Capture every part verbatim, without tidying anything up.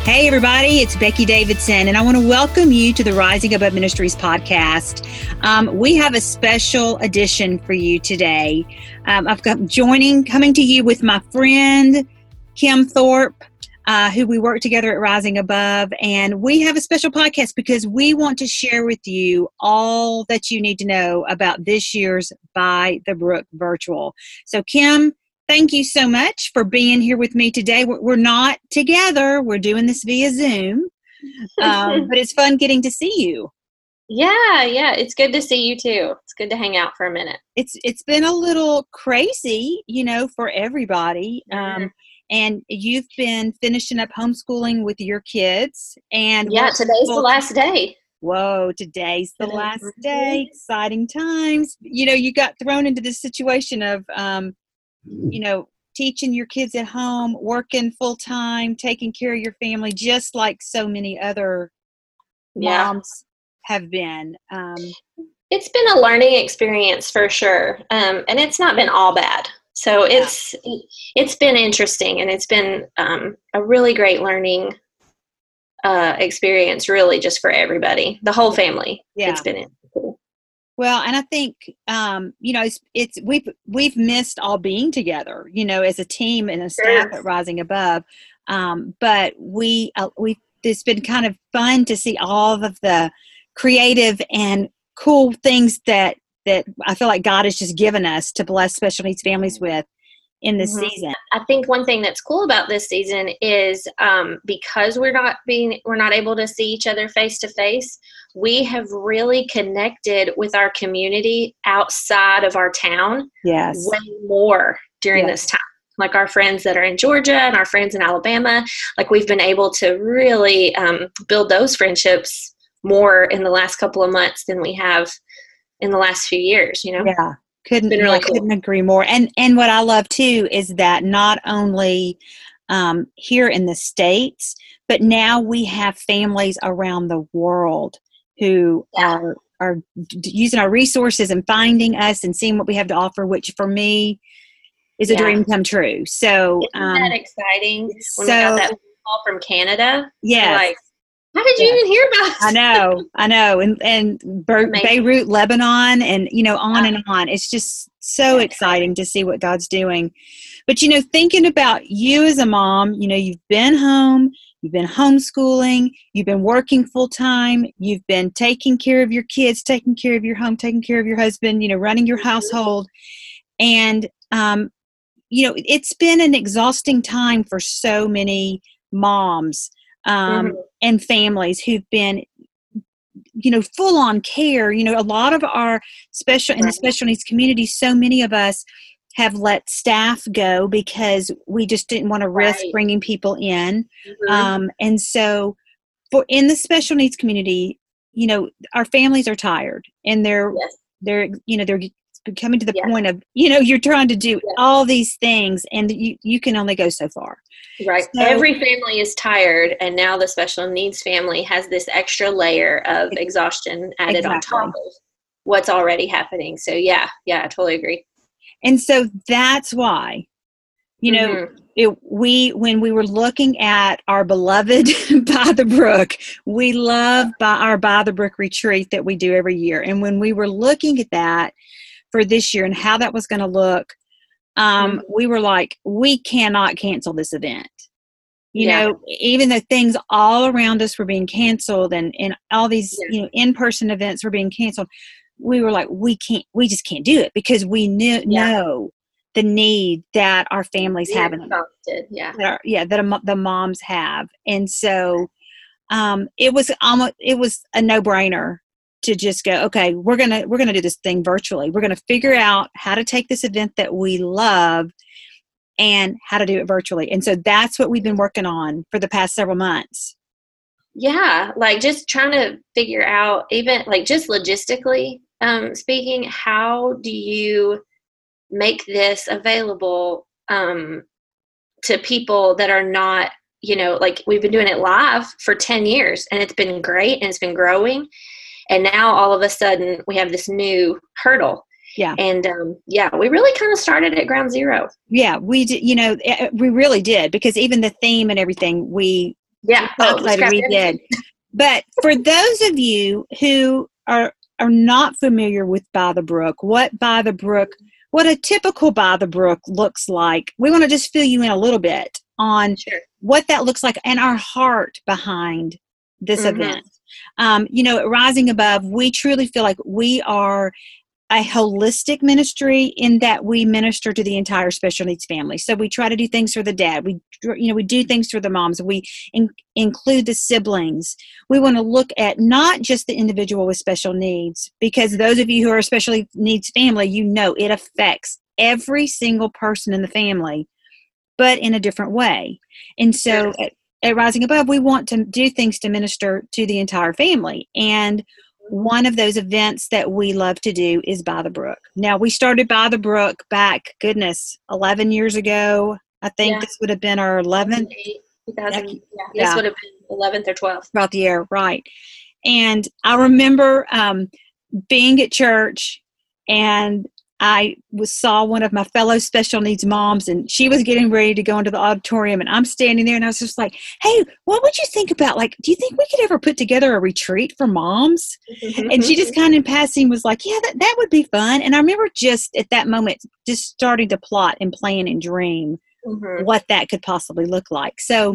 Hey, everybody, it's Becky Davidson, and I want to welcome you to the Rising Above Ministries podcast. Um, we have a special edition for you today. Um, I've got joining, coming to you with my friend, Kim Thorpe, uh, who we work together at Rising Above, and we have a special podcast because we want to share with you all that you need to know about this year's By the Brook Virtual. So, Kim, thank you so much for being here with me today. We're not together. We're doing this via Zoom, um, but it's fun getting to see you. Yeah, yeah. It's good to see you too. It's good to hang out for a minute. It's It's been a little crazy, you know, for everybody. Mm-hmm. Um, and you've been finishing up homeschooling with your kids. And yeah, today's the last day. Whoa, today's the last day. Exciting times. You know, you got thrown into this situation of, um, you know, teaching your kids at home, working full time, taking care of your family, just like so many other yeah. moms have been. Um, it's been a learning experience for sure. Um, and it's not been all bad. So yeah. it's, it's been interesting, and it's been um, a really great learning uh, experience, really, just for everybody, the whole family. Yeah. It's been cool. Well, and I think, um, you know, it's, it's, we've, we've missed all being together, you know, as a team and a staff Sure. at Rising Above. Um, but we, uh, we, it's been kind of fun to see all of the creative and cool things that, that I feel like God has just given us to bless special needs families with in this mm-hmm. season. I think one thing that's cool about this season is um, because we're not being, we're not able to see each other face to face, we have really connected with our community outside of our town yes. way more during yes. this time. Like our friends that are in Georgia and our friends in Alabama, like we've been able to really um, build those friendships more in the last couple of months than we have in the last few years, you know? Yeah. Couldn't, really yeah, cool. couldn't agree more. And, and what I love too, is that not only um, here in the States, but now we have families around the world who yeah. are, are d- using our resources and finding us and seeing what we have to offer, which for me is a yeah. dream come true. So, isn't um, that exciting when so, we got that call from Canada? Yes. Like, how did you yes. even hear about it? I know, I know. And, and Ber- Beirut, Lebanon, and, you know, on and on. It's just so yeah. exciting to see what God's doing. But, you know, thinking about you as a mom, you know, you've been home, you've been homeschooling, you've been working full time, you've been taking care of your kids, taking care of your home, taking care of your husband, you know, running your household. And, um, you know, it's been an exhausting time for so many moms um, mm-hmm. and families who've been, you know, full on care. You know, a lot of our special, in the special needs community, so many of us have let staff go because we just didn't want to risk right. bringing people in. Mm-hmm. Um, and so for in the special needs community, you know, our families are tired and they're, yes. they're, you know, they're coming to the yes. point of, you know, you're trying to do yes. all these things and you, you can only go so far. Right. So, every family is tired, and now the special needs family has this extra layer of exhaustion added exactly. on top of what's already happening. So yeah, yeah, I totally agree. And so that's why, you know, mm-hmm. it, we, when we were looking at our beloved By the Brook, we love by our By the Brook retreat that we do every year. And when we were looking at that for this year and how that was going to look, um, mm-hmm. we were like, we cannot cancel this event. You yeah. know, even though things all around us were being canceled and, and all these, yeah. you know, in-person events were being canceled, we were like, we can't, we just can't do it because we knew, yeah. know the need that our families yeah, have. In yeah. That are, yeah. That the moms have. And so um, it was almost, it was a no-brainer to just go, okay, we're going to, we're going to do this thing virtually. We're going to figure out how to take this event that we love and how to do it virtually. And so that's what we've been working on for the past several months. Yeah. Like just trying to figure out, even like just logistically um, speaking, how do you make this available um, to people that are not, you know, like we've been doing it live for ten years and it's been great and it's been growing. And now all of a sudden we have this new hurdle. Yeah. And um, yeah, we really kind of started at ground zero. Yeah, we did, you know, we really did, because even the theme and everything, we Yeah. Oh, calculated we did. But for those of you who are are not familiar with By the Brook, what By the Brook, what a typical By the Brook looks like, we want to just fill you in a little bit on sure. what that looks like and our heart behind this mm-hmm. event. Um, you know, at Rising Above, we truly feel like we are a holistic ministry in that we minister to the entire special needs family. So we try to do things for the dad. We, you know, we do things for the moms. We in, include the siblings. We want to look at not just the individual with special needs, because those of you who are a special needs family, you know, it affects every single person in the family, but in a different way. And so at, at Rising Above, we want to do things to minister to the entire family. And one of those events that we love to do is By the Brook. Now, we started By the Brook back, goodness, eleven years ago. I think yeah. this would have been our eleventh. two thousand, yeah, yeah, this would have been eleventh or twelfth. Throughout the year, right. And I remember um, being at church, and I was, saw one of my fellow special needs moms, and she was getting ready to go into the auditorium, and I'm standing there, and I was just like, hey, what would you think about, like, do you think we could ever put together a retreat for moms? Mm-hmm. And she just kind of in passing was like, yeah, that, that would be fun. And I remember just at that moment, just starting to plot and plan and dream mm-hmm. what that could possibly look like. So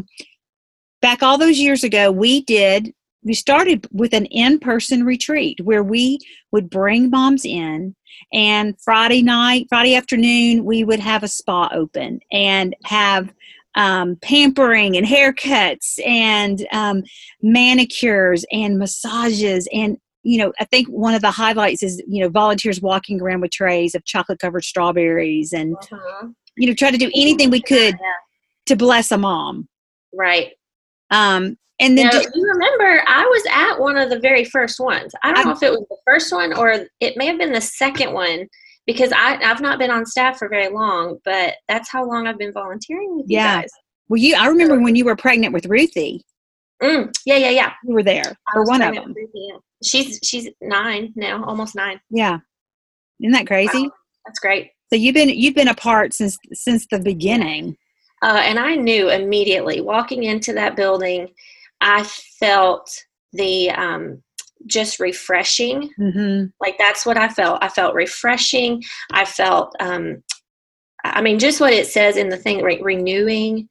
back all those years ago, we did, we started with an in-person retreat where we would bring moms in, and Friday night, Friday afternoon, we would have a spa open and have um, pampering and haircuts and um, manicures and massages. And, you know, I think one of the highlights is, you know, volunteers walking around with trays of chocolate covered strawberries and, uh-huh. you know, try to do anything we could yeah. to bless a mom. Right. Um, And then now, just, you remember, I was at one of the very first ones. I don't I, know if it was the first one or it may have been the second one, because I, I've not been on staff for very long, but that's how long I've been volunteering with yeah. you guys. Well, you, I remember when you were pregnant with Ruthie. Mm, yeah, yeah, yeah. You were there for one of them. Ruthie, yeah. She's she's nine now, almost nine. Yeah, isn't that crazy? Wow. That's great. So you've been you've been a part since since the beginning. Uh, and I knew immediately walking into that building, I felt the um, just refreshing. Mm-hmm. Like that's what I felt. I felt refreshing. I felt, um, I mean, just what it says in the thing, like renewing,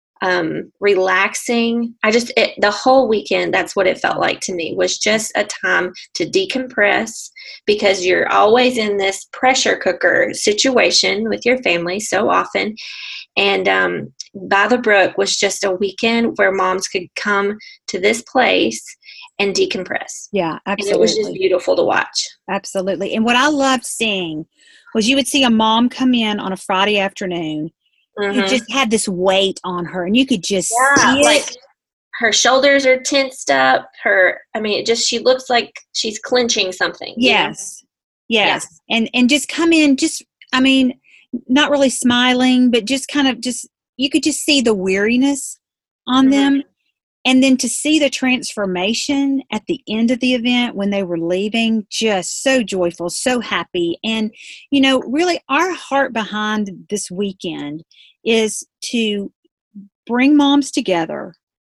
um, relaxing. I just, it, the whole weekend, that's what it felt like to me, was just a time to decompress, because you're always in this pressure cooker situation with your family so often. And um, By the Brook was just a weekend where moms could come to this place and decompress. Yeah, absolutely. And it was just beautiful to watch. Absolutely. And what I loved seeing was you would see a mom come in on a Friday afternoon mm-hmm. who just had this weight on her, and you could just yeah, see it. Like her shoulders are tensed up. Her, I mean, it just, she looks like she's clenching something. Yes. You know? Yes. Yeah. And, and just come in, just, I mean, not really smiling, but just kind of just, you could just see the weariness on mm-hmm. them. And then to see the transformation at the end of the event when they were leaving, just so joyful, so happy. And, you know, really our heart behind this weekend is to bring moms together,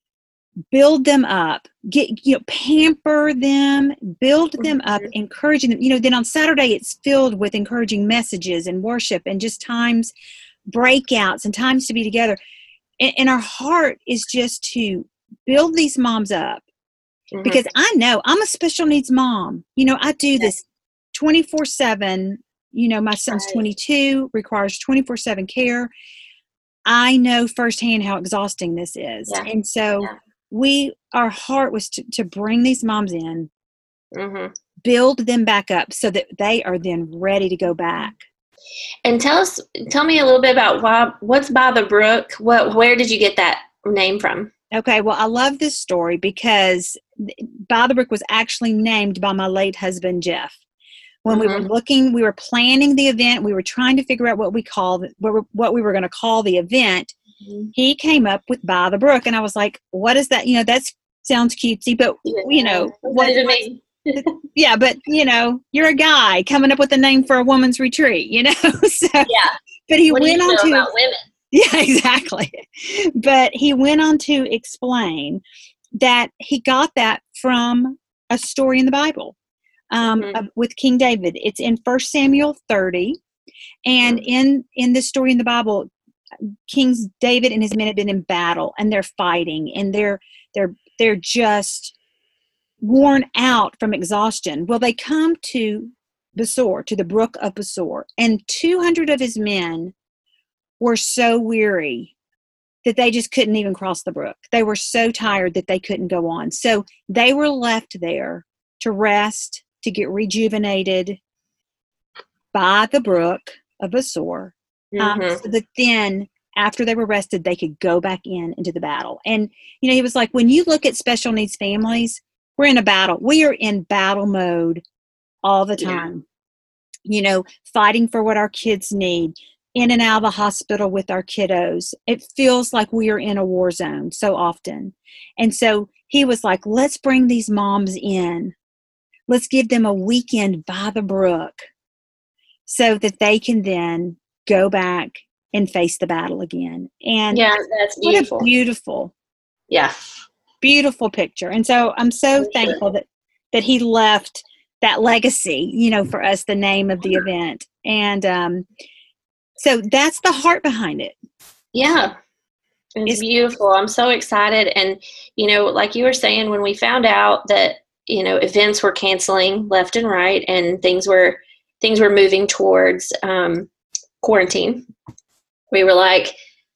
build them up, get, you know, pamper them, build them up, encouraging them. You know, then on Saturday, it's filled with encouraging messages and worship and just times, breakouts and times to be together. And, and our heart is just to build these moms up mm-hmm. because I know I'm a special needs mom. You know, I do yes. this twenty-four seven. You know, my son's right. twenty-two, requires twenty-four seven care. I know firsthand how exhausting this is. Yeah. And so yeah. we, our heart was to, to bring these moms in, mm-hmm. build them back up so that they are then ready to go back. And tell us, tell me a little bit about why, what's By the Brook? What, where did you get that name from? Okay, well, I love this story because By the Brook was actually named by my late husband, Jeff. When mm-hmm. we were looking, we were planning the event, we were trying to figure out what we call what, what we were going to call the event. Mm-hmm. He came up with By the Brook, and I was like, "What is that? You know, that sounds cutesy, but yeah. you know, what does it mean?" Yeah, but you know, you're a guy coming up with a name for a woman's retreat, you know. So, yeah. But he what went do you on know to about women. Yeah, exactly. But he went on to explain that he got that from a story in the Bible um, Mm-hmm. of- with King David. It's in First Samuel thirty. And Mm-hmm. in, in this story in the Bible, King David and his men have been in battle and they're fighting and they're they're they're just worn out from exhaustion. Well, they come to Besor, to the brook of Besor, and two hundred of his men were so weary that they just couldn't even cross the brook. They were so tired that they couldn't go on. So they were left there to rest, to get rejuvenated by the brook of Besor, um, Mm-hmm. so that then after they were rested, they could go back in into the battle. And, you know, he was like, when you look at special needs families, we're in a battle. We are in battle mode all the time, yeah. You know, fighting for what our kids need, in and out of the hospital with our kiddos. It feels like we are in a war zone so often. And so he was like, let's bring these moms in. Let's give them a weekend by the brook so that they can then go back and face the battle again. And yeah, that's beautiful. What a beautiful, yeah, beautiful picture. And so I'm so For thankful sure. that, that he left that legacy, you know, for us, the name of the event. And um, so that's the heart behind it. Yeah, it's, it's beautiful. I'm so excited. And, you know, like you were saying, when we found out that, you know, events were canceling left and right and things were, things were moving towards um, quarantine, we were like,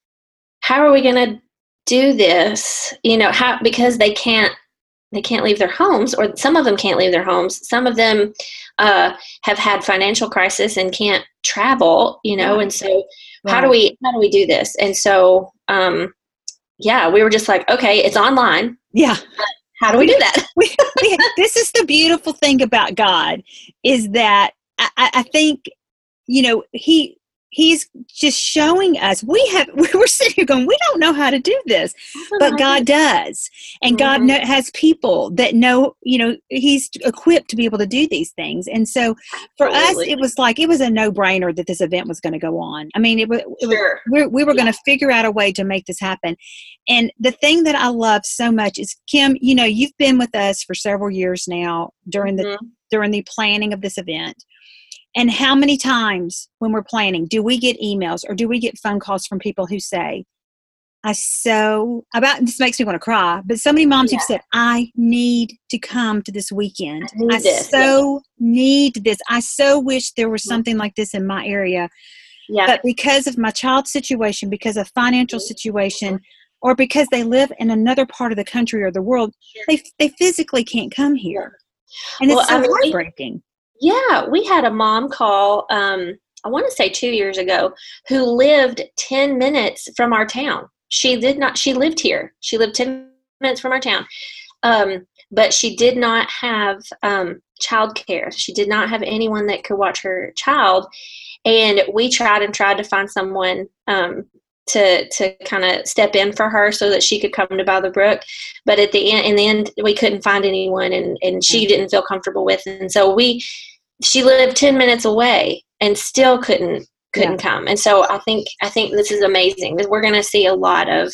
how are we going to do this? You know, how, because they can't, they can't leave their homes, or some of them can't leave their homes. Some of them uh, have had financial crisis and can't travel, you know, right. And so right. how do we, how do we do this? And so, um, yeah, we were just like, okay, it's online. Yeah. How do we do that? we, we, this is the beautiful thing about God, is that I, I think, you know, he, he's just showing us, we have, we're sitting here going, we don't know how to do this, but God does. And God Mm-hmm. know, has people that know, you know, he's equipped to be able to do these things. And so for Absolutely. us, it was like, it was a no brainer that this event was going to go on. I mean, it was, it sure. was we, we were yeah. going to figure out a way to make this happen. And the thing that I love so much is, Kim, you know, you've been with us for several years now during mm-hmm. the, during the planning of this event. And how many times when we're planning, do we get emails or do we get phone calls from people who say, I so, about, this makes me want to cry, but so many moms yeah. who've said, I need to come to this weekend. I, I this. so yeah. need this. I so wish there was something like this in my area. Yeah. But because of my child's situation, because of financial situation, or because they live in another part of the country or the world, they they physically can't come here. And well, it's so I mean, heartbreaking. We, yeah, we had a mom call, um, I want to say two years ago, who lived ten minutes from our town. She did not, she lived here. She lived ten minutes from our town. Um, but she did not have um, childcare. She did not have anyone that could watch her child. And we tried and tried to find someone um, to to kind of step in for her so that she could come to By the Brook. But at the end, in the end, we couldn't find anyone, and, and she didn't feel comfortable with it. And so we, she lived ten minutes away and still couldn't couldn't yeah. come. And so I think I think this is amazing. We're going to see a lot of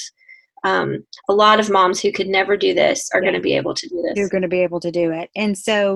um, a lot of moms who could never do this are yeah. going to be able to do this. They're going to be able to do it. And so,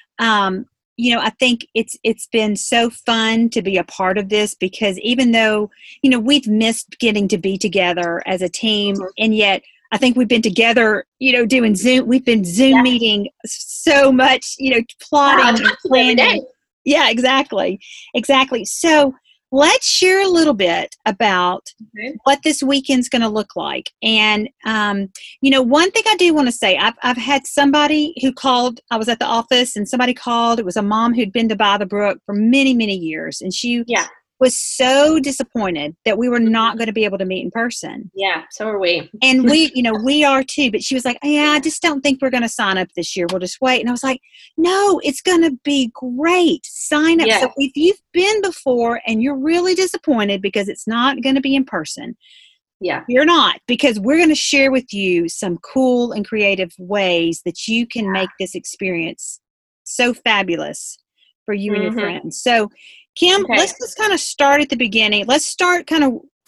um, you know, I think it's it's been so fun to be a part of this, because even though, you know, we've missed getting to be together as a team, mm-hmm. and yet I think we've been together, you know, doing Zoom. We've been Zoom yeah. meeting so much, you know, plotting wow, and planning. Yeah, exactly. Exactly. So let's share a little bit about okay. what this weekend's going to look like. And, um, you know, one thing I do want to say, I've, I've had somebody who called, I was at the office and somebody called. It was a mom who'd been to By the Brook for many, many years. And she yeah. was so disappointed that we were not going to be able to meet in person. Yeah, so are we. And we, you know, we are too. But she was like, yeah, I just don't think we're going to sign up this year. We'll just wait. And I was like, no, it's going to be great. Sign up. Yeah. So if you've been before and you're really disappointed because it's not going to be in person, yeah, you're not, because we're going to share with you some cool and creative ways that you can make this experience so fabulous for you mm-hmm. and your friends. So Kim, okay. let's just kind of start at the beginning. Let's start kind of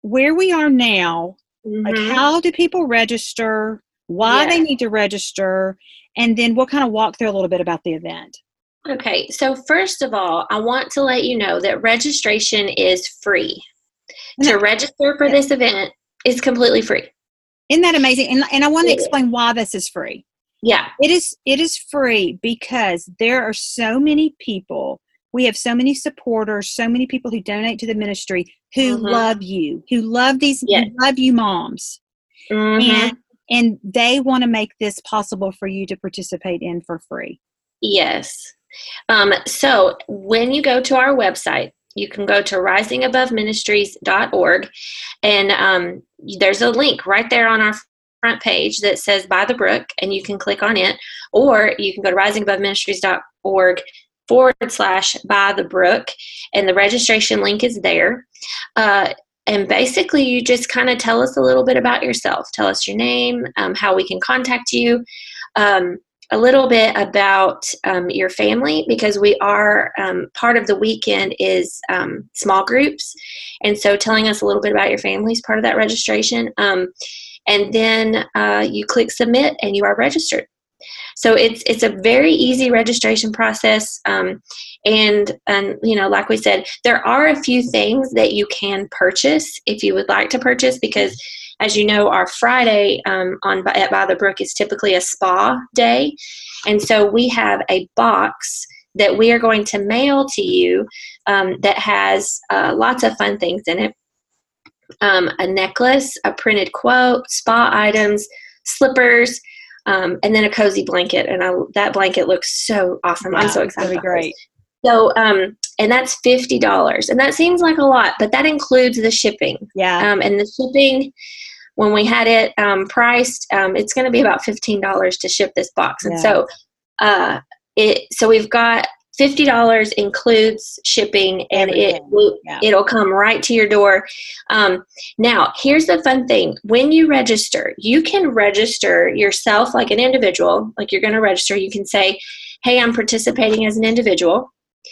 where we are now, Mm-hmm. like how do people register, why Yeah. they need to register, and then we'll kind of walk through a little bit about the event. Okay, so first of all, I want to let you know that registration is free. Isn't To that, register for yeah. this event is completely free. Isn't that amazing? And, and I want to It is. explain why this is free. Yeah. It is it is free because there are so many people. We have so many supporters, so many people who donate to the ministry who Mm-hmm. love you, who love these, Yes. who love you moms. Mm-hmm. And and they want to make this possible for you to participate in for free. Yes. Um, so when you go to our website, you can go to rising above ministries dot org, and um, there's a link right there on our front page that says By the Brook, and you can click on it, or you can go to rising above ministries dot org forward slash By the Brook, and the registration link is there. Uh, and basically, you just kind of tell us a little bit about yourself. Tell us your name, um, how we can contact you. Um, a little bit about um, your family, because we are um, part of the weekend is um, small groups. And so telling us a little bit about your family is part of that registration. Um, and then uh, you click submit and you are registered. So it's it's a very easy registration process. Um, and, and, you know, like we said, there are a few things that you can purchase if you would like to purchase, because as you know, our Friday um, on at By the Brook is typically a spa day. And so we have a box that we are going to mail to you um, that has uh, lots of fun things in it. Um, a necklace, a printed quote, spa items, slippers, um, and then a cozy blanket. And I, that blanket looks so awesome. Yeah, I'm so excited. That'd be great. This. So, um, and that's fifty dollars. And that seems like a lot, but that includes the shipping. Yeah. Um, and the shipping, when we had it um, priced, um, it's going to be about fifteen dollars to ship this box. And Yeah. so, uh, it, so we've got fifty dollars includes shipping, and Everything. it will, Yeah. it'll come right to your door. Um, now, here's the fun thing. When you register, you can register yourself like an individual, like you're going to register. You can say, hey, I'm participating as an individual.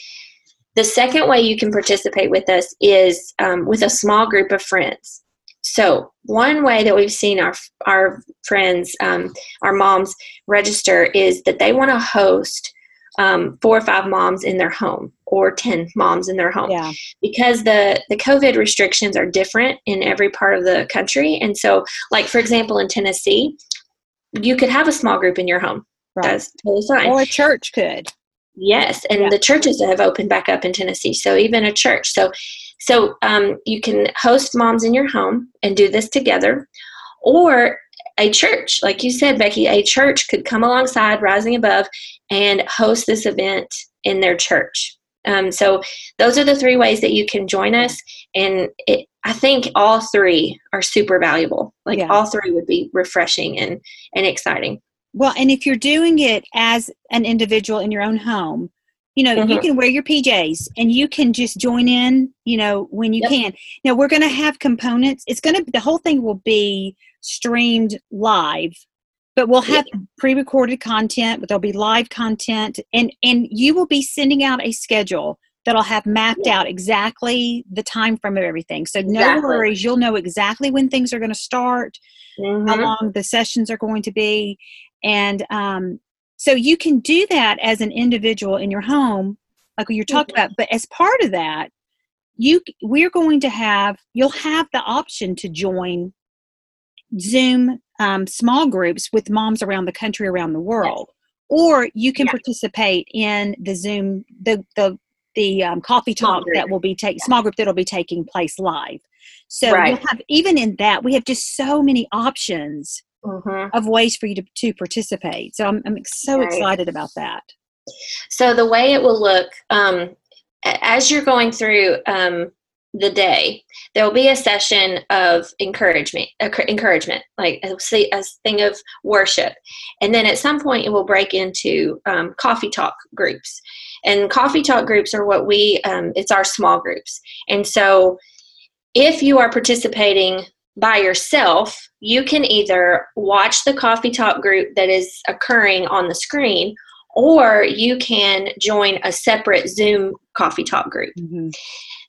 The second way you can participate with us is um, with a small group of friends. So one way that we've seen our our friends, um, our moms register is that they want to host um, four or five moms in their home, or ten moms in their home. Yeah. Because the, the COVID restrictions are different in every part of the country. And so, like, for example, in Tennessee, you could have a small group in your home. Right. That's totally fine. Or a church could. Yes, and Yeah. the churches have opened back up in Tennessee, so even a church. So so um, you can host moms in your home and do this together, or a church, like you said, Becky, a church could come alongside Rising Above and host this event in their church. Um, so those are the three ways that you can join us, and it, I think all three are super valuable. Like Yeah. all three would be refreshing and, and exciting. Well, and if you're doing it as an individual in your own home, you know, Mhm. you can wear your P Js and you can just join in, you know, when you Yep. can. Now, we're going to have components. It's going to, the whole thing will be streamed live, but we'll have pre-recorded content, but there'll be live content, and, and you will be sending out a schedule that'll have mapped Yeah. out exactly the time frame of everything. So no Exactly. worries. You'll know exactly when things are going to start, Mhm. how long the sessions are going to be. And um, so you can do that as an individual in your home, like you're talking Mhm. about. But as part of that, you we're going to have, you'll have the option to join Zoom um, small groups with moms around the country, around the world. Or you can Yeah. participate in the Zoom, the the the um, coffee Small talk group. that will be taking, small group that will be taking place live. So Right. you'll have, even in that, we have just so many options Mhm. of ways for you to, to participate. So I'm, I'm so Right. excited about that. So the way it will look, um, a- as you're going through um, the day, there will be a session of encouragement, encour- encouragement, like a, se- a thing of worship, and then at some point it will break into um, coffee talk groups. And coffee talk groups are what we, um, it's our small groups. And so if you are participating by yourself, you can either watch the coffee talk group that is occurring on the screen, or you can join a separate Zoom coffee talk group. Mm-hmm.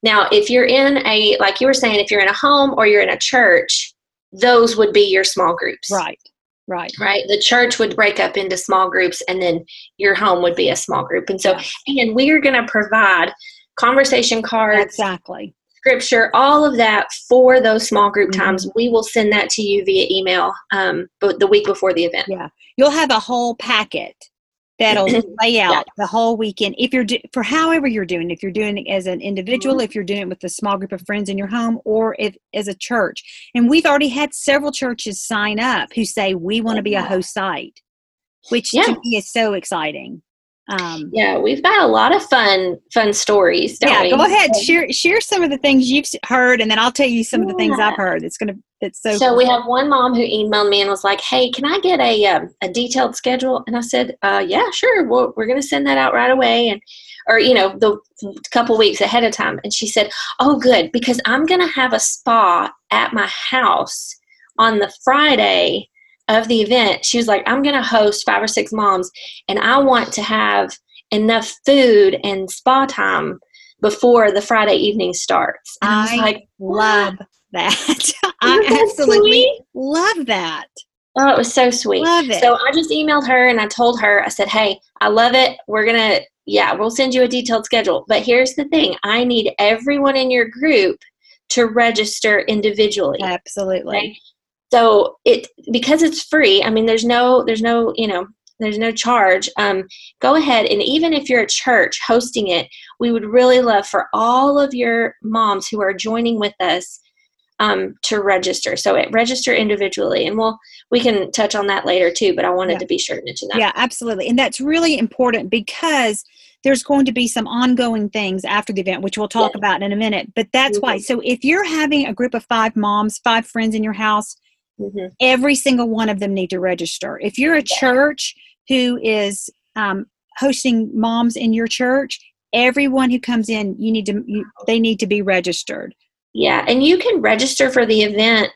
Now, if you're in a, like you were saying, if you're in a home or you're in a church, those would be your small groups. Right. Right. Right. The church would break up into small groups, and then your home would be a small group. And so, yeah. and we are going to provide conversation cards, exactly, scripture, all of that for those small group mm-hmm. times. We will send that to you via email um, but the week before the event. Yeah. You'll have a whole packet that'll lay out yeah. the whole weekend. If you're, do- for however you're doing, if you're doing it as an individual, mm-hmm. if you're doing it with a small group of friends in your home, or if as a church. And we've already had several churches sign up who say, we want to be a host site, which yeah. to me is so exciting. Um, yeah, we've got a lot of fun, fun stories. Don't yeah, we? go ahead. Share, share some of the things you've heard, and then I'll tell you some yeah. of the things I've heard. It's going to, it's so So cool. We have one mom who emailed me and was like, hey, can I get a, um, a detailed schedule? And I said, uh, yeah, sure. Well, we're going to send that out right away. And, or, you know, the couple weeks ahead of time. And she said, oh, good, because I'm going to have a spa at my house on the Friday of the event. She was like, I'm going to host five or six moms, and I want to have enough food and spa time before the Friday evening starts. And I, I was like, love that. I absolutely sweet? love that. Oh, it was so sweet. Love it. So I just emailed her and I told her, I said, hey, I love it. We're going to, yeah, we'll send you a detailed schedule. But here's the thing. I need everyone in your group to register individually. Absolutely. Okay? So it, because it's free, I mean, there's no, there's no, you know, there's no charge. Um, go ahead. And even if you're a church hosting it, we would really love for all of your moms who are joining with us um, to register. So it register individually, and we'll, we can touch on that later too, but I wanted yeah. to be sure to mention that. Yeah, absolutely. And that's really important because there's going to be some ongoing things after the event, which we'll talk yes. about in a minute, but that's mm-hmm. why. So if you're having a group of five moms, five friends in your house, mm-hmm. every single one of them need to register. If you're a yeah. church who is um, hosting moms in your church, everyone who comes in, you need to, you, they need to be registered. Yeah, and you can register for the event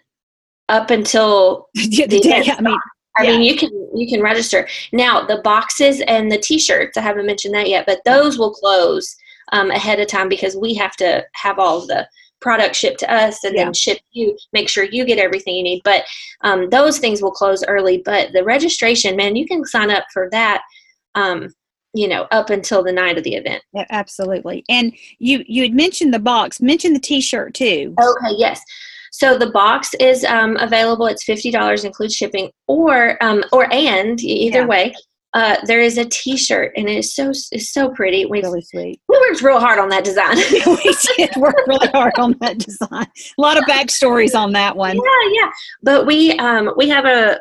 up until the, the day. Event. I mean, I yeah. mean, you can you can register now. The boxes and the T-shirts, I haven't mentioned that yet, but those will close um, ahead of time because we have to have all of the product shipped to us and yeah. then ship you. Make sure you get everything you need. But um, those things will close early. But the registration, man, you can sign up for that. Um, you know, up until the night of the event. Yeah, absolutely. And you, you had mentioned the box, mention the T-shirt too. Okay. Yes. So the box is um, available. It's fifty dollars, includes shipping, or, um, or, and either yeah. way, uh, there is a T-shirt, and it's so, it's so pretty. We've, really sweet. We worked real hard on that design. We did work really hard on that design. A lot of backstories on that one. Yeah. Yeah. But we, um, we have a,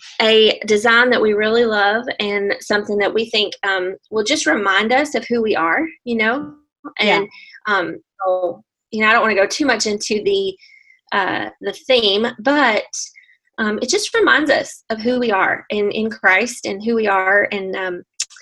a design that we really love, and something that we think um, will just remind us of who we are, you know, and yeah. um, so, you know, I don't want to go too much into the uh, the theme, but um, it just reminds us of who we are in, in Christ and who we are. And um,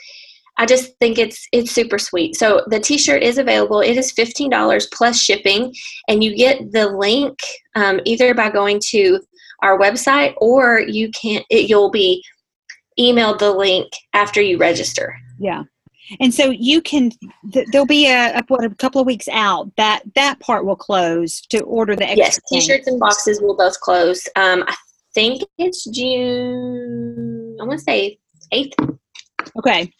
I just think it's it's super sweet. So the T-shirt is available. It is fifteen dollars plus shipping, and you get the link um, either by going to our website, or you can it, you'll be emailed the link after you register. Yeah. And so you can, th- there'll be a, a, what, a couple of weeks out that that part will close to order the extra Yes, T-shirts and boxes will both close. Um, I think it's June, I want to say eighth. Okay.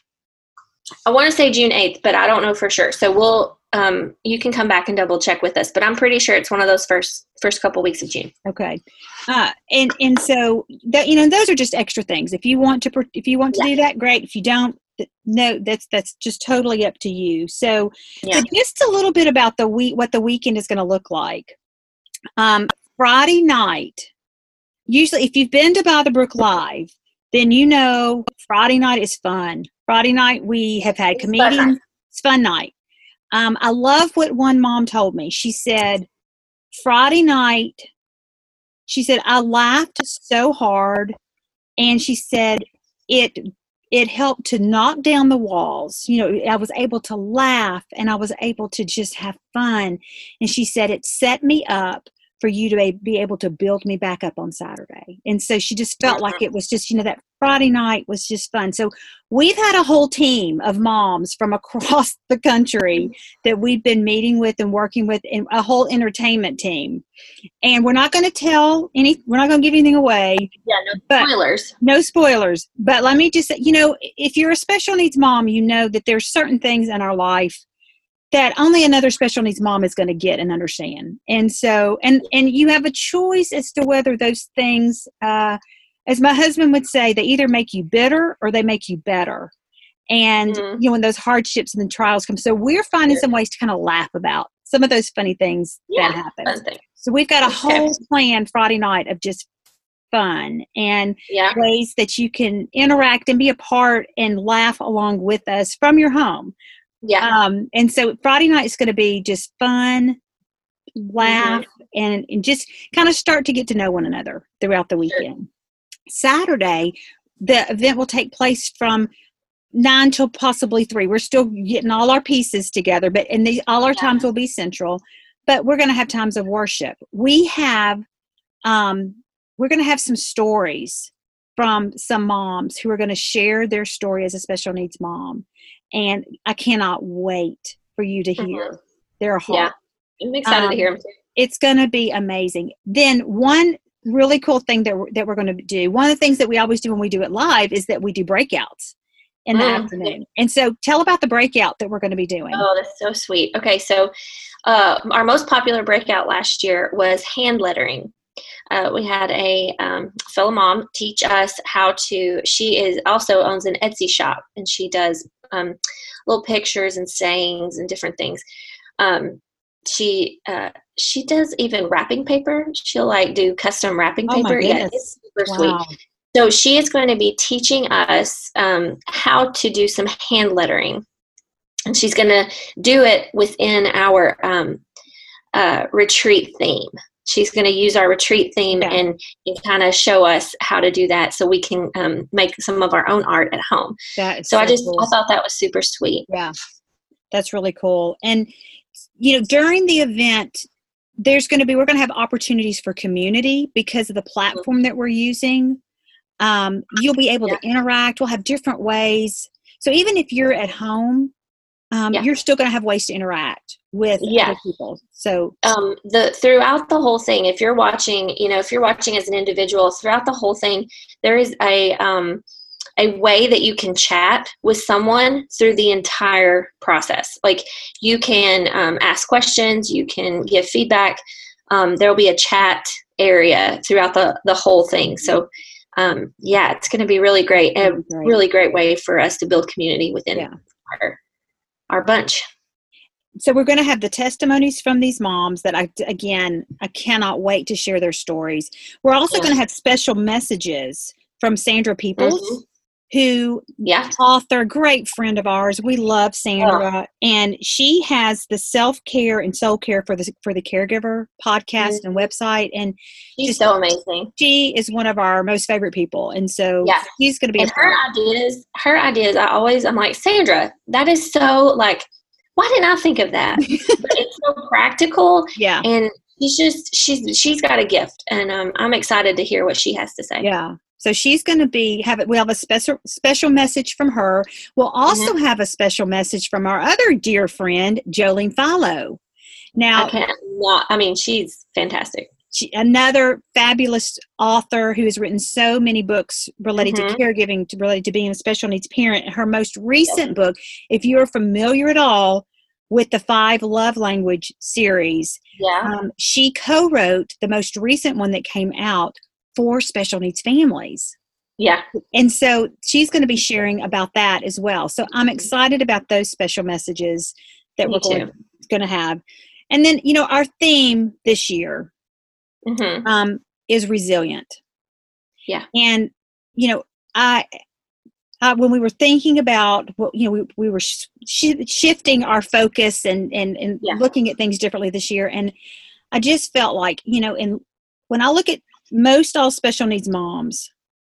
I want to say June eighth, but I don't know for sure. So we'll, um, you can come back and double check with us, but I'm pretty sure it's one of those first, first couple weeks of June. Okay. Uh, and, and so that, you know, those are just extra things. If you want to, if you want to yeah. do that, great. If you don't, no, that's, that's just totally up to you. So, yeah. so just a little bit about the week, what the weekend is going to look like. Um, Friday night, usually if you've been to By the Brook Live, then you know Friday night is fun. Friday night, we have had comedians. It's fun night. Um, I love what one mom told me. She said, Friday night, she said, I laughed so hard. And she said, it it helped to knock down the walls. You know, I was able to laugh, and I was able to just have fun. And she said, it set me up for you to be be able to build me back up on Saturday. And so she just felt like it was just, you know, that Friday night was just fun. So we've had a whole team of moms from across the country that we've been meeting with and working with, in a whole entertainment team. And we're not going to tell any, we're not going to give anything away. Yeah, no spoilers. No spoilers. But let me just say, you know, if you're a special needs mom, you know that there's certain things in our life that only another special needs mom is going to get and understand. And so, and, and you have a choice as to whether those things, uh, as my husband would say, they either make you bitter or they make you better. And, mm-hmm. you know, when those hardships and the trials come. So we're finding some ways to kind of laugh about some of those funny things yeah, that happen. So we've got a whole plan Friday night of just fun and yeah. ways that you can interact and be a part and laugh along with us from your home. Yeah. Um, and so Friday night is going to be just fun, laugh, mm-hmm. and, and just kind of start to get to know one another throughout the weekend. Sure. Saturday, the event will take place from nine till possibly three. We're still getting all our pieces together, but and these, all our yeah. times will be central. But we're going to have times of worship. We have, um, we're going to have some stories from some moms who are going to share their story as a special needs mom. And I cannot wait for you to hear mm-hmm. their heart. Yeah, I'm excited um, to hear them too. It's going to be amazing. Then one really cool thing that we're, that we're going to do, one of the things that we always do when we do it live is that we do breakouts in the mm-hmm. afternoon. And so tell about the breakout that we're going to be doing. Oh, that's so sweet. Okay, so uh, our most popular breakout last year was hand lettering. Uh, we had a um, fellow mom teach us how to, she is also owns an Etsy shop, and she does um, little pictures and sayings and different things. Um, she uh, she does even wrapping paper. She'll like do custom wrapping oh paper. Yeah, it's super wow. sweet. So she is going to be teaching us um, how to do some hand lettering, and she's going to do it within our um, uh, retreat theme. She's going to use our retreat theme yeah. and, and kind of show us how to do that so we can um, make some of our own art at home. That is so so I just, cool. I thought that was super sweet. Yeah, that's really cool. And, you know, during the event, there's going to be, we're going to have opportunities for community because of the platform mm-hmm. that we're using. Um, you'll be able yeah. to interact. We'll have different ways. So even if you're at home, um, yeah. you're still going to have ways to interact with yeah. other people. So um, the throughout the whole thing, if you're watching, you know, if you're watching as an individual, throughout the whole thing, there is a um, a way that you can chat with someone through the entire process. Like you can um, ask questions, you can give feedback. Um, there'll be a chat area throughout the the whole thing. So um, yeah, it's going to be really great. A great. really great way for us to build community within yeah. our our bunch. So we're going to have the testimonies from these moms that I, again, I cannot wait to share their stories. We're also yeah. going to have special messages from Sandra Peoples, mm-hmm. who yeah. author, great friend of ours. We love Sandra. Oh. And she has the self-care and soul care for the, for the caregiver podcast mm-hmm. and website. And she's just, so amazing. She is one of our most favorite people. And so yeah. she's going to be and a her ideas, her ideas, I always, I'm like, Sandra, that is so like, why didn't I think of that? But it's so practical. Yeah. And she's just, she's, she's got a gift, and um, I'm excited to hear what she has to say. Yeah. So she's going to be, have it. We'll have a special, special message from her. We'll also mm-hmm. have a special message from our other dear friend, Jolene Follow. Now, I can't not, I mean, she's fantastic. She, another fabulous author who has written so many books related mm-hmm. to caregiving, to related to being a special needs parent. Her most recent book, if you're familiar at all with the Five Love Language series, yeah. um, she co-wrote the most recent one that came out for special needs families. Yeah. And so she's going to be sharing about that as well. So I'm excited about those special messages that Me we're going, going to have. And then, you know, our theme this year, Mm-hmm. um, is resilient. Yeah. And, you know, I, I, when we were thinking about, well, you know, we, we were sh- shifting our focus and, and, and yeah. looking at things differently this year. And I just felt like, you know, and when I look at most all special needs moms,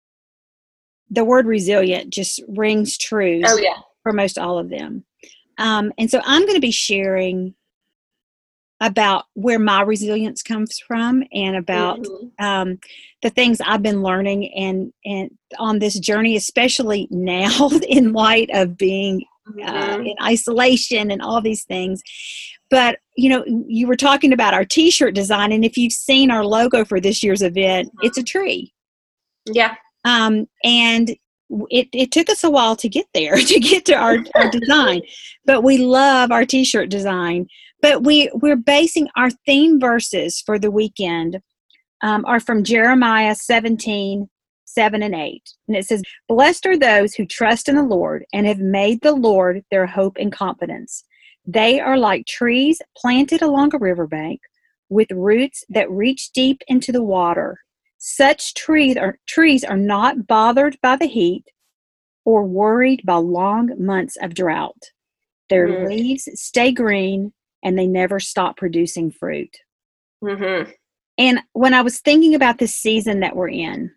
the word resilient just rings true oh, yeah. for most all of them. Um, and so I'm going to be sharing about where my resilience comes from and about Mm-hmm. um, the things I've been learning and, and on this journey, especially now in light of being uh, Mm-hmm. in isolation and all these things. But, you know, you were talking about our t-shirt design, and if you've seen our logo for this year's event, Mm-hmm. it's a tree. Yeah. Um, and it, it took us a while to get there, to get to our, our design, but we love our t-shirt design. But we, we're basing our theme verses for the weekend um, are from Jeremiah seventeen, seven and eight. And it says, "Blessed are those who trust in the Lord and have made the Lord their hope and confidence. They are like trees planted along a riverbank with roots that reach deep into the water. Such trees are, trees are not bothered by the heat or worried by long months of drought. Their Mm-hmm. leaves stay green and they never stop producing fruit." Mm-hmm. And when I was thinking about this season that we're in,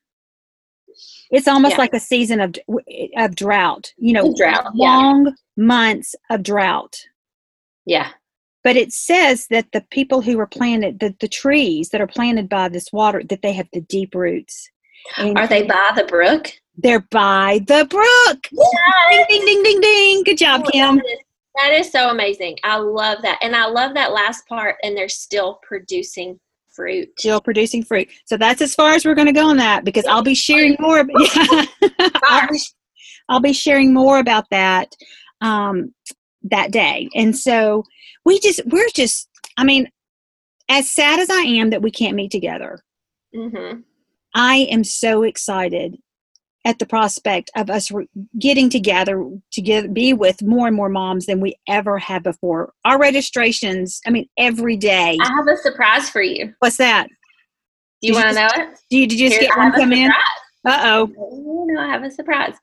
it's almost Yeah. like a season of of drought, you know, Drought, long yeah. months of drought. Yeah. But it says that the people who are planted, the, the trees that are planted by this water, that they have the deep roots. And are they by the brook? They're by the brook. Yes! Ding, ding, ding, ding, ding. Good job, Oh, Kim. That is, that is so amazing. I love that. And I love that last part, and they're still producing fruit. Still producing fruit. So that's as far as we're going to go on that, because I'll be sharing more. Yeah. I'll, be, I'll be sharing more about that um, that day. And so we just, we're just, I mean, as sad as I am that we can't meet together, mm-hmm. I am so excited at the prospect of us re- getting together to get, be with more and more moms than we ever have before. Our registrations, I mean, every day. I have a surprise for you. What's that? Do you want to know it? Do you, did you just Here, get I one have come a in? surprise. Uh-oh. Oh, no, I have a surprise.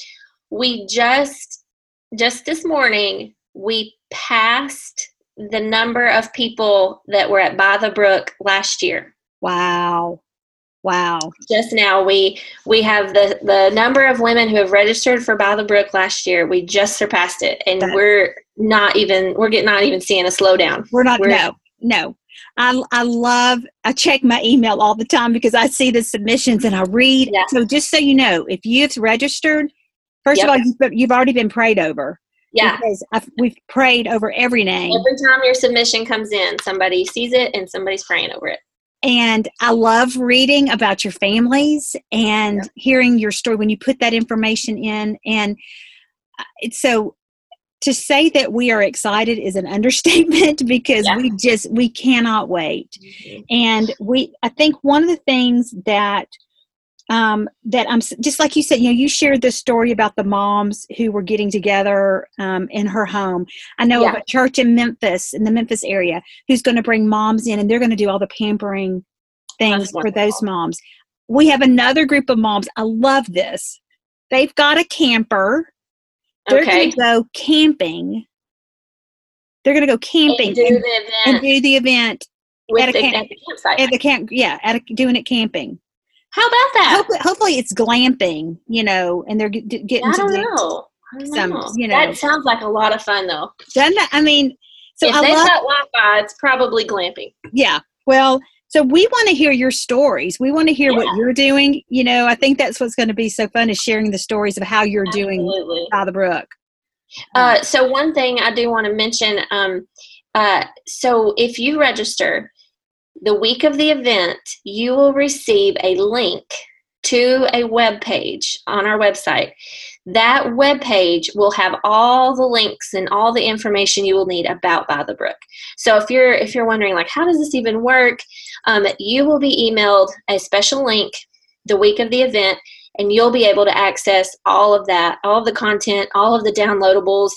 We just, just this morning, we passed the number of people that were at By the Brook last year. Wow. Wow. Just now, we we have the, the number of women who have registered for By the Brook last year. We just surpassed it. And That's, we're not even, we're getting not even seeing a slowdown. We're not, we're, no, no. I, I love, I check my email all the time because I see the submissions and I read. Yeah. So just so you know, if you've registered, first yep. of all, you've, you've already been prayed over. Yeah. Because I've, we've prayed over every name. Every time your submission comes in, somebody sees it and somebody's praying over it. And I love reading about your families and yep. hearing your story when you put that information in. And it's so to say that we are excited is an understatement because yeah. we just, we cannot wait. Mm-hmm. And we, I think one of the things that, um, that I'm just like you said, you know, you shared the story about the moms who were getting together um, in her home. I know yeah. of a church in Memphis, in the Memphis area, who's going to bring moms in and they're going to do all the pampering things for those moms. We have another group of moms. I love this. They've got a camper. They're okay. going to go camping. They're going to go camping and do, and, the, event and do the event with at, a the, camp, at the campsite. At the camp, yeah, at a, doing it camping. How about that? Hopefully, hopefully it's glamping, you know, and they're getting yeah, I don't to know. I don't some, know. you know. That sounds like a lot of fun, though. Doesn't that? I mean, so if I they've love, got Wi-Fi, it's probably glamping. Yeah. Well, so we want to hear your stories. We want to hear yeah. what you're doing. You know, I think that's what's going to be so fun is sharing the stories of how you're Absolutely. doing By the Brook. Uh, so one thing I do want to mention, um, uh, so if you register the week of the event, you will receive a link to a web page on our website. That web page will have all the links and all the information you will need about By the Brook. So if you're if you're wondering, like, how does this even work? Um, you will be emailed a special link the week of the event, and you'll be able to access all of that, all of the content, all of the downloadables.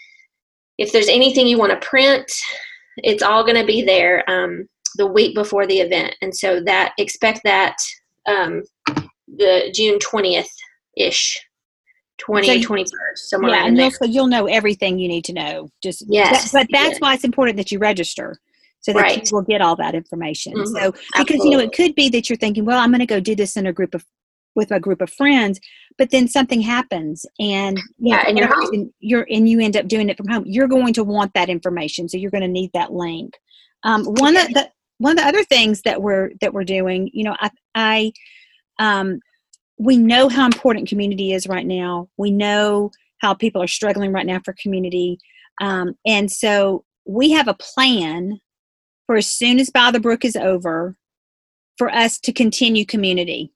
If there's anything you want to print, it's all going to be there um, the week before the event. And so that expect that um, the June twentieth-ish. twenty, so, twenty-first, somewhere yeah, around and there. You'll, so you'll know everything you need to know. Just yes, that, but that's yes. why it's important that you register so that right. you will get all that information. Mm-hmm. So because Absolutely. you know it could be that you're thinking, well, I'm going to go do this in a group of with a group of friends, but then something happens and you yeah, know, and you're home. You're and you end up doing it from home. You're going to want that information, so you're going to need that link. Um, one of the one of the other things that we're that we're doing, you know, I, I um, we know how important community is right now. We know how people are struggling right now for community, um, and so we have a plan for as soon as By the Brook is over, for us to continue community.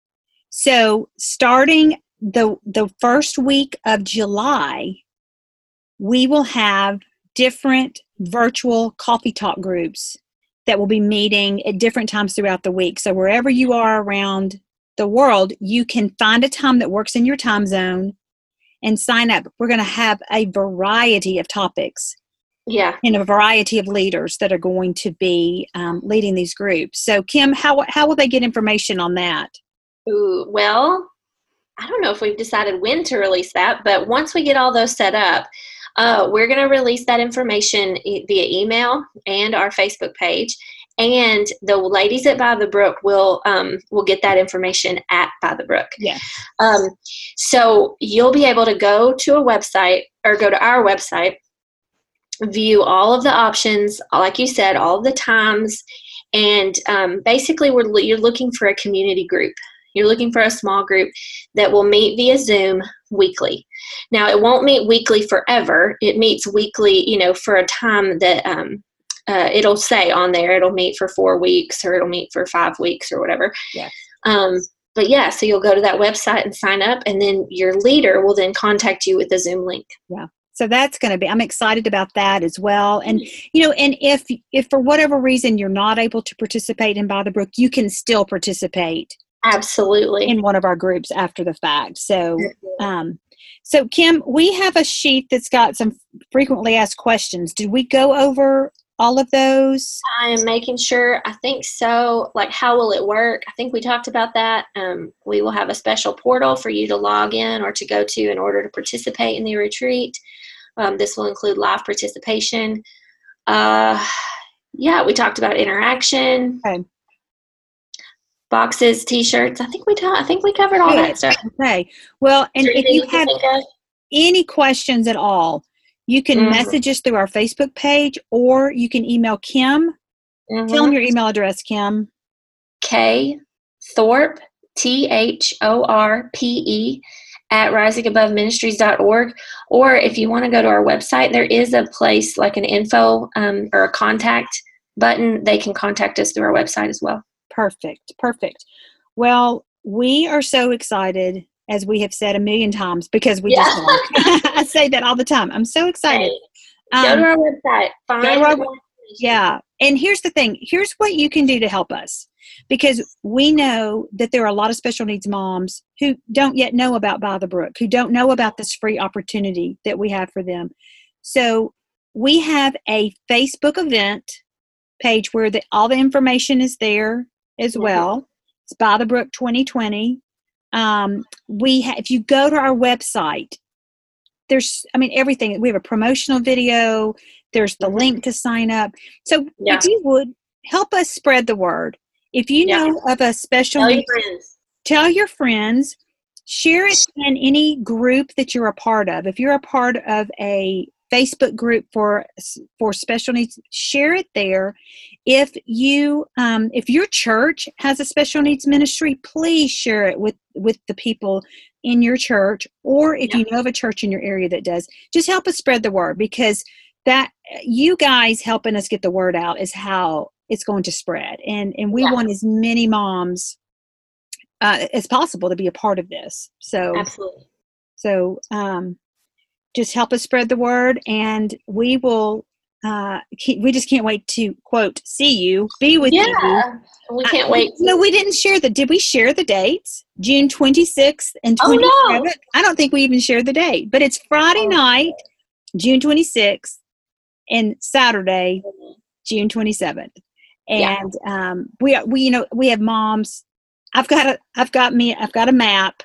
So starting the the first week of July, we will have different virtual coffee talk groups that will be meeting at different times throughout the week. So wherever you are around the world, you can find a time that works in your time zone and sign up. We're going to have a variety of topics. Yeah. And a variety of leaders that are going to be um, leading these groups. So Kim, how how will they get information on that? Ooh, well, I don't know if we've decided when to release that, but once we get all those set up, uh, we're going to release that information e- via email and our Facebook page. And the ladies at By the Brook will um, will get that information at By the Brook. Yeah. Um, so you'll be able to go to a website or go to our website, view all of the options, like you said, all of the times, and um, basically we're you're looking for a community group. You're looking for a small group that will meet via Zoom weekly. Now, it won't meet weekly forever. It meets weekly, you know, for a time that um, uh, it'll say on there it'll meet for four weeks or it'll meet for five weeks or whatever. Yeah. Um, but yeah, so you'll go to that website and sign up, and then your leader will then contact you with the Zoom link. Yeah. So that's going to be, I'm excited about that as well. And, you know, and if, if for whatever reason you're not able to participate in By the Brook, you can still participate. Absolutely. In one of our groups after the fact. So, um, so Kim, we have a sheet that's got some frequently asked questions. Did we go over all of those? I'm making sure. I think so. Like, how will it work? I think we talked about that. Um, we will have a special portal for you to log in or to go to in order to participate in the retreat. Um, this will include live participation. Uh, yeah, we talked about interaction. Okay. Boxes, T-shirts. I think we ta- I think we covered all Good. that stuff. Okay. Well, and if you have you any questions at all, you can mm-hmm. message us through our Facebook page, or you can email Kim. Mm-hmm. Tell them your email address, Kim. K Thorpe, T H O R P E, at rising above ministries dot org. Or if you want to go to our website, there is a place like an info um, or a contact button. They can contact us through our website as well. Perfect. Perfect. Well, we are so excited, as we have said a million times, because we yeah. just talk. I say that all the time. I'm so excited. Hey, go um, to our website. Find our, yeah. And here's the thing. Here's what you can do to help us, because we know that there are a lot of special needs moms who don't yet know about By the Brook, who don't know about this free opportunity that we have for them. So we have a Facebook event page where the, all the information is there as well. It's By the Brook twenty twenty. Um, we ha- if you go to our website, there's, I mean, everything. We have a promotional video. There's the mm-hmm. link to sign up. So yeah. if you would help us spread the word. If you yeah. know of a special tell needs, your friends. Tell your friends. Share it in any group that you're a part of. If you're a part of a Facebook group for for special needs, share it there. If you um, if your church has a special needs ministry, please share it with with the people in your church, or if yeah. you know of a church in your area that does. Just help us spread the word, because that you guys helping us get the word out is how it's going to spread, and and we yeah. want as many moms uh, as possible to be a part of this. So absolutely. So um, just help us spread the word, and we will. Uh, keep, we just can't wait to quote see you, be with yeah, you. Yeah, we can't uh, wait. To- no, we didn't share the. Did we share the dates? June twenty-sixth and twenty-seventh. Oh, no. I don't think we even shared the date, but it's Friday oh. night, June twenty-sixth, and Saturday, June twenty-seventh. And yeah. um, we we you know we have moms. I've got a I've got me I've got a map.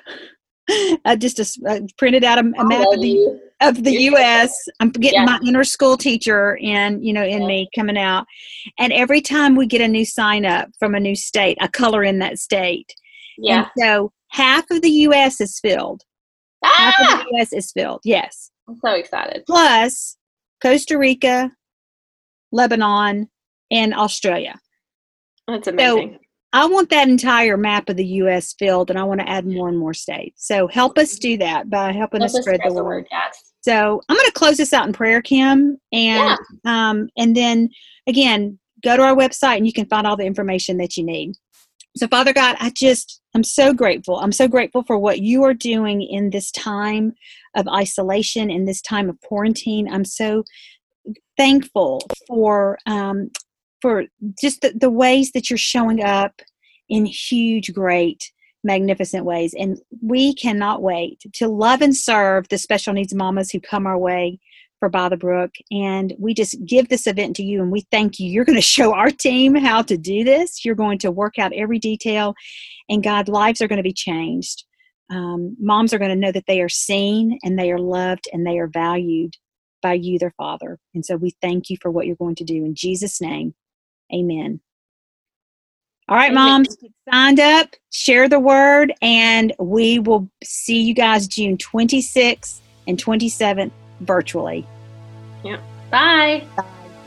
I just a, uh, printed out a, a map of the you. of the You're U S I'm getting yeah. my inner school teacher in, you know, in yeah. me coming out. And every time we get a new sign up from a new state, I color in that state. Yeah. And so half of the U S is filled. Ah! Half of the U S is filled. Yes. I'm so excited. Plus Costa Rica, Lebanon, and Australia. That's amazing. So I want that entire map of the U S filled, and I want to add more and more states. So help us do that by helping Help us spread the word. word. Yes. So I'm going to close this out in prayer, Kim, and yeah. um, and then again, go to our website and you can find all the information that you need. So Father God, I just I'm so grateful. I'm so grateful for what you are doing in this time of isolation, in this time of quarantine. I'm so thankful for um, for just the, the ways that you're showing up in huge, great, magnificent ways. And we cannot wait to love and serve the special needs mamas who come our way for By the Brook. And we just give this event to you and we thank you. You're going to show our team how to do this. You're going to work out every detail, and God, lives are going to be changed. Um, moms are going to know that they are seen and they are loved and they are valued by you, their Father. And so we thank you for what you're going to do in Jesus' name. Amen. All right, Amen. Moms, get signed up, share the word, and we will see you guys June twenty-sixth and twenty-seventh virtually. Yeah. Bye. Bye.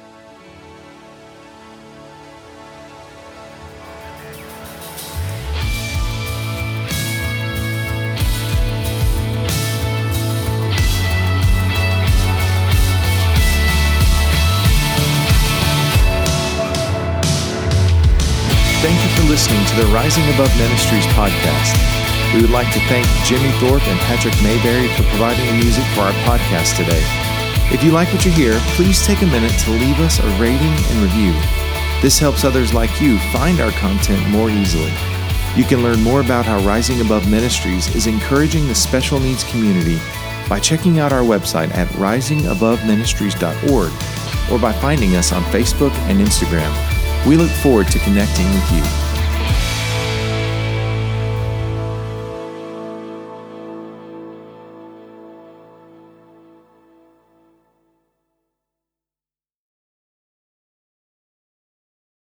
Thank you for listening to the Rising Above Ministries podcast. We would like to thank Jimmy Thorpe and Patrick Mayberry for providing the music for our podcast today. If you like what you hear, please take a minute to leave us a rating and review. This helps others like you find our content more easily. You can learn more about how Rising Above Ministries is encouraging the special needs community by checking out our website at rising above ministries dot org or by finding us on Facebook and Instagram. We look forward to connecting with you.